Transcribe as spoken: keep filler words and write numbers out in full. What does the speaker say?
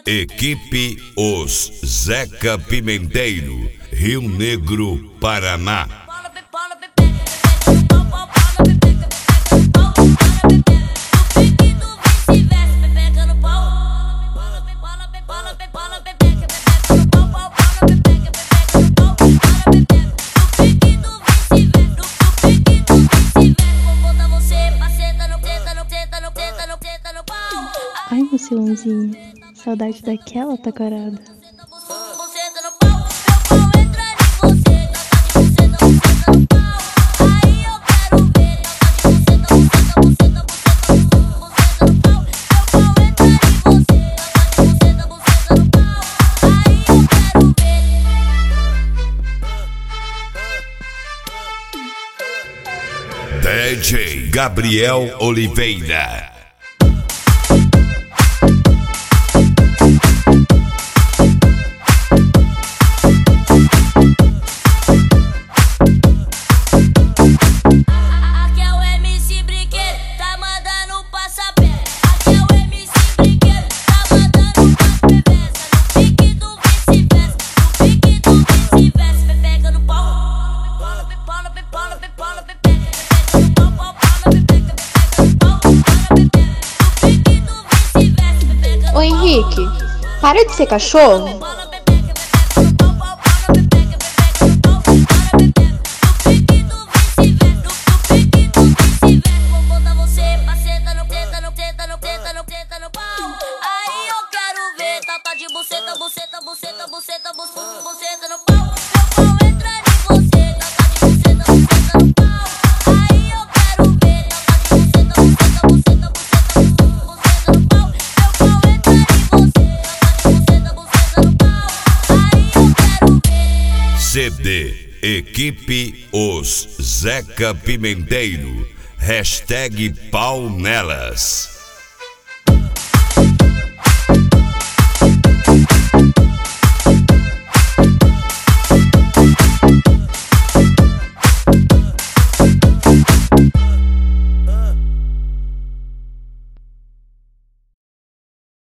Equipe Os Zeca Pimenteiro, Rio Negro, Paraná. Ai, Mocilãozinho, saudade daquela tacarada. D J Gabriel Oliveira. Ô Henrique, para de ser cachorro. C D Equipe Os Zeca Pimenteiro, hashtag pau nelas.